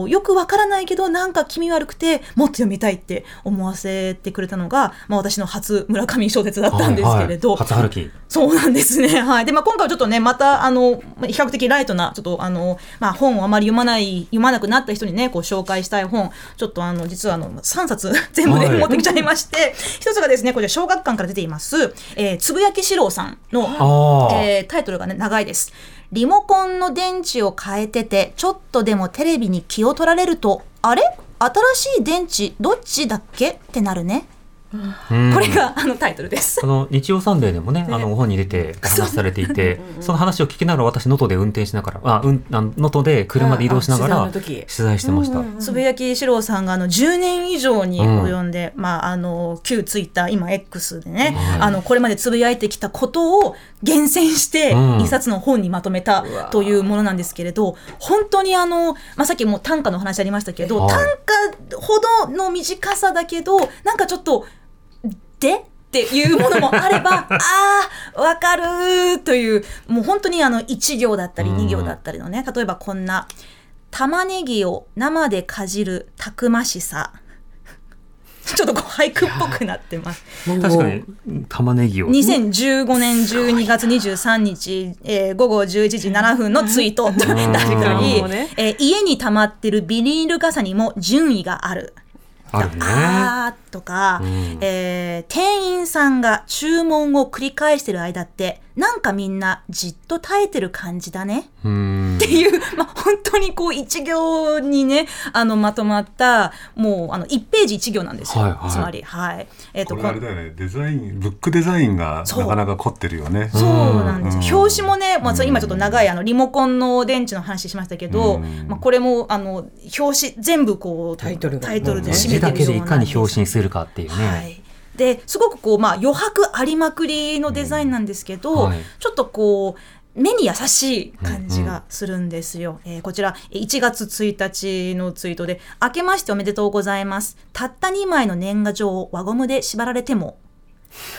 よくわからないけどなんか気味悪くてもっと読みたいって思わせてくれたのが、私の初村上小説だったんですけれど、 初春樹。 そうなんですね。で、今回はちょっとね、また比較的ライトなちょっと本をあまり読まなくなった人にね紹介したい本、ちょっと実は3冊全部で持ってきちゃいまして、一つがですね、これ小学館から出ています、つぶやきしろうさんの、タイトルがね長いです。リモコンの電池を変えててちょっとでもテレビに気を取られると、あれ新しい電池どっちだっけってなるね。これがタイトルです。 日曜サンデーでもね、本に出てお話しされていて、その話を聞きながら私能登で運転しながら、能登で車で移動しながら取材してました。 つぶやきしろうさんが10年以上に及んで、旧ツイッター今 X でね、これまでつぶやいてきたことを厳選して一冊の本にまとめたというものなんですけれど、本当にさっきも短歌の話ありましたけど、短歌ほどの短さだけどなんかちょっとっていうものもあればわかるという、もう本当に1行だったり2行だったりのね、例えばこんな玉ねぎを生でかじるたくましさちょっと俳句っぽくなってます。 確かに玉ねぎを 2015年12月23日、午後11時7分のツイート確かに、家に溜まってるビニール傘にも順位があるとか、店員さんが注文を繰り返してる間ってなんかみんなじっと耐えてる感じだねっていう、本当に一行にねまとまったもう1ページ1行なんですよ、つまりこれあれだよね、ブックデザインがなかなか凝ってるよね。 そうなんですよ。表紙もね、今ちょっと長いリモコンの電池の話しましたけど、これも表紙全部タイトルで締めてるような、 字だけでいかに表紙にするかっていうね、 ですごく余白ありまくりのデザインなんですけど、ちょっと目に優しい感じがするんですよ。こちら1月1日のツイートで、明けましておめでとうございます。たった2枚の年賀状を輪ゴムで縛られても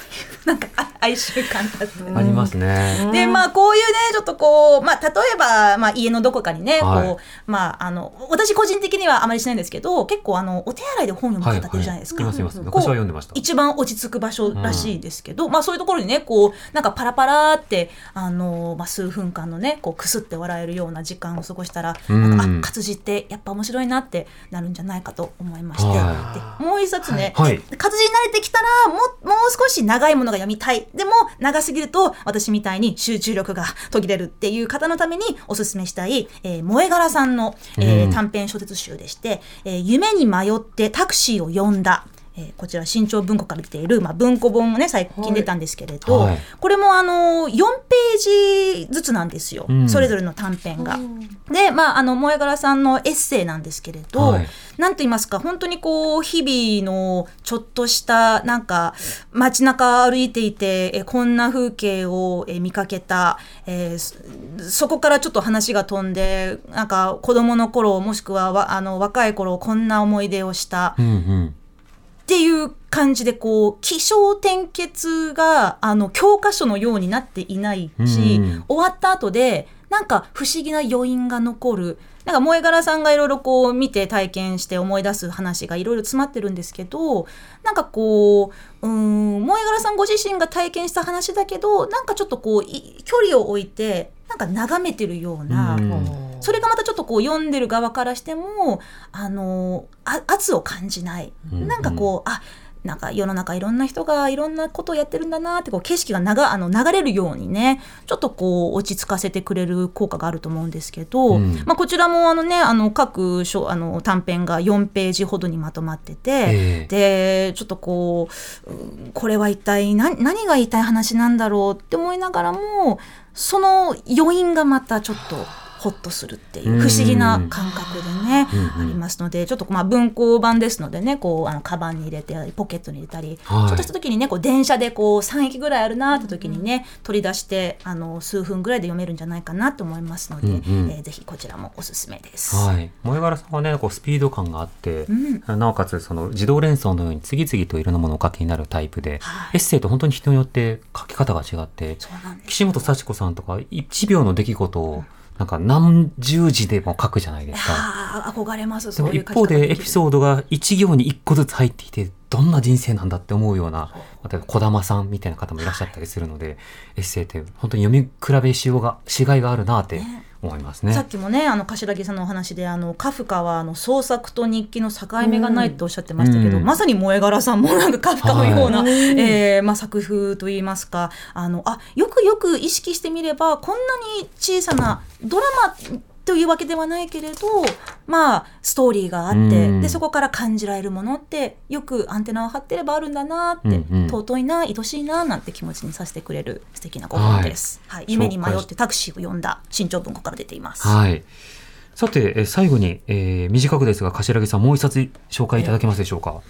なんか哀愁感だったありますね。 でこういうねちょっとこう例えば家のどこかにね、 はい、 こう私個人的にはあまりしないんですけど、結構お手洗いで本読む方っているじゃないですか。 います昔は読んでました。 一番落ち着く場所らしいですけど、そういうところにねこうなんかパラパラって数分間のねこうくすって笑えるような時間を過ごしたら、活字ってやっぱ面白いなってなるんじゃないかと思いまして、でもう一冊ね、活字に慣れてきたらもう少し長いものが読みたい、でも長すぎると私みたいに集中力が途切れるっていう方のためにおすすめしたい、萌柄さんの、短編小説集でして、夢に迷ってタクシーを呼んだ、こちら新潮文庫から出ている、文庫本もね最近出たんですけれど、これも4ページずつなんですよ、それぞれの短編が。で萌柄さんのエッセイなんですけれど、なんと言いますか、本当にこう日々のちょっとしたなんか街中歩いていて、こんな風景を見かけた、そこからちょっと話が飛んで、なんか子供の頃もしくは若い頃こんな思い出をした、っていう感じでこう起承転結が教科書のようになっていないし、終わった後でなんか不思議な余韻が残る。なんか萌柄さんがいろいろこう見て体験して思い出す話がいろいろ詰まってるんですけど、なんかこう萌柄さんご自身が体験した話だけど、なんかちょっとこう距離を置いてなんか眺めてるような、それがまたちょっとこう読んでる側からしても圧を感じない、なんかこうなんか世の中いろんな人がいろんなことをやってるんだなってこう景色が流れるようにね、ちょっとこう落ち着かせてくれる効果があると思うんですけど、こちらも各短編が4ページほどにまとまってて、でちょっとこうこれは一体何が言いたい話なんだろうって思いながらも、その余韻がまたちょっとホッとするっていう不思議な感覚でね、ありますので、ちょっと文庫版ですのでね、こうカバンに入れてポケットに入れたり、ちょっとした時にねこう電車でこう3駅ぐらいあるなって時にね取り出して数分ぐらいで読めるんじゃないかなと思いますので、ぜひこちらもおすすめです。 萌柄さんはねこうスピード感があって、なおかつその自動連想のように次々といろんなものをお書きになるタイプで、エッセイと本当に人によって書き方が違って、岸本幸子さんとか1秒の出来事をなんか何十字でも書くじゃないですか。 憧れます。 でも一方でエピソードが一行に一個ずつ入っていて、どんな人生なんだって思うような、例えば児玉さんみたいな方もいらっしゃったりするので、エッセイって本当に読み比べしがいがあるなって思いますね。 さっきもね柏木さんのお話でカフカは創作と日記の境目がないっておっしゃってましたけど、まさに萌柄さんもなんかカフカのような、作風といいますか、よく意識してみればこんなに小さなドラマというわけではないけれど、ストーリーがあって、でそこから感じられるものってよくアンテナを張ってればあるんだなって、尊いな愛しいななんて気持ちにさせてくれる素敵なご本です。夢に迷ってタクシーを呼んだ、新潮文庫から出ています。 さて、最後に、短くですが柏木さんもう一冊紹介いただけますでしょうか。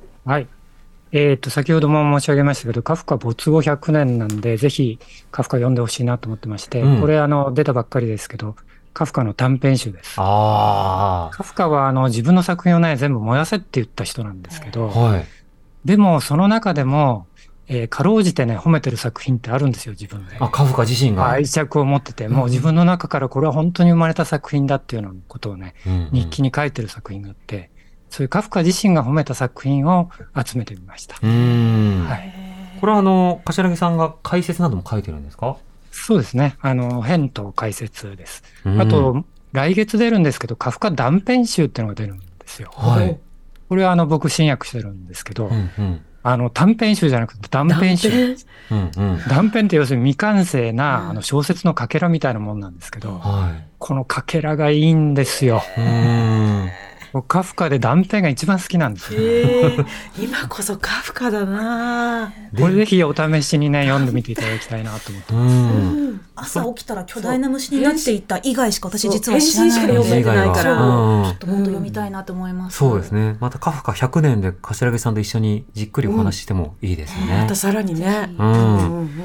先ほども申し上げましたけど、カフカ没後100年なんで、ぜひカフカ読んでほしいなと思ってまして、これ出たばっかりですけど、カフカの短編集です。カフカは自分の作品をね、全部燃やせって言った人なんですけど、でもその中でも、かろうじてね、褒めてる作品ってあるんですよ、自分で。 カフカ自身が。 愛着を持ってて、もう自分の中からこれは本当に生まれた作品だっていうようなことをね、日記に書いてる作品があって、そういうカフカ自身が褒めた作品を集めてみました。これは柏木さんが解説なども書いてるんですか？ そうですね。編と解説です。あと、来月出るんですけど、カフカ断片集っていうのが出るんですよ。これは僕新訳してるんですけど、短編集じゃなくて断片集。断片って要するに未完成な小説のかけらみたいなもんなんですけど、このかけらがいいんですよ。カフカで断片が一番好きなんですよ。 今こそカフカだな。 これぜひお試しにね読んでみていただきたいなと思ってます。 朝起きたら巨大な虫になっていた以外しか私実は知らないので、 読めてないから、 ちょっともっと読みたいなと思います。 そうですね。またカフカ100年で柏木さんと一緒にじっくりお話ししてもいいですよね。 またさらにね。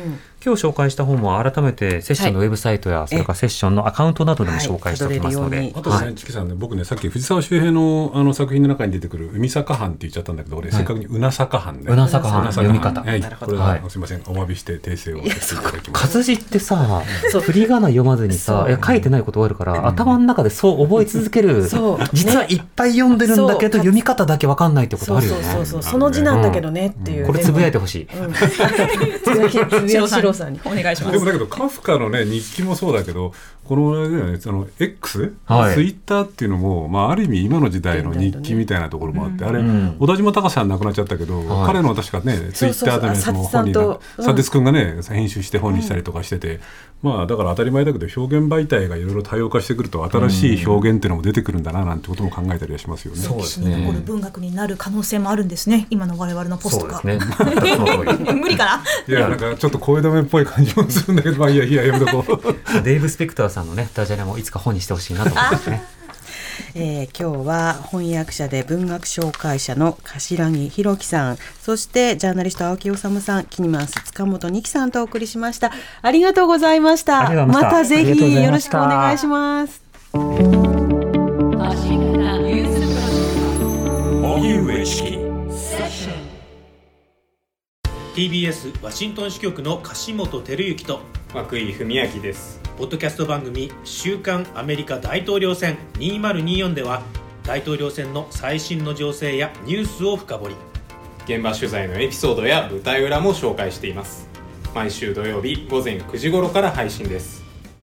今日紹介した本も改めてセッションのウェブサイトや、それからセッションのアカウントなどでも紹介しておきますので、 あとね、チキさんね、僕ねさっき藤沢周平の作品の中に出てくる海坂藩って言っちゃったんだけど、俺せっかくにうな坂藩ね、 うな坂藩読み方、 これはすみません、お詫びして訂正をさせていただきます。 活字ってさ、振り仮名読まずにさ、書いてないことあるから、頭の中でそう覚え続ける、実はいっぱい読んでるんだけど読み方だけ分かんないってことあるよね。 その字なんだけどねっていう、 これつぶやいてほしい。 つぶやきシロさんにお願いします。 でもだけどカフカのね日記もそうだけど、このX、ツイッターっていうのも、ある意味今の時代の日記みたいなところもあって、あれ小田島隆さん亡くなっちゃったけど、彼の確かねツイッターでね、その本にサティス君がね編集して本にしたりとかしてて、だから当たり前だけど表現媒体がいろいろ多様化してくると新しい表現っていうのも出てくるんだななんてことも考えたりはしますよね。 そうですね。残る文学になる可能性もあるんですね。今の我々のポストが。 そうですね。 無理かな。 いやなんかちょっと声止めっぽい感じもするんだけど、いややめとこう。 デーブ・スペクターさんのねダジャレもいつか本にしてほしいなと思いますね。 今日は翻訳者で文学紹介者の頭木弘樹さん、そしてジャーナリスト青木治さん、キニマンス塚本二木さんとお送りしました。ありがとうございました。またぜひよろしくお願いします。 TBS ワシントン支局の樫本照之と涌井文明です。 ポッドキャスト番組週刊アメリカ大統領選2024では、大統領選の最新の情勢やニュースを深掘り、 現場取材のエピソードや舞台裏も紹介しています。毎週土曜日午前9時頃から配信です。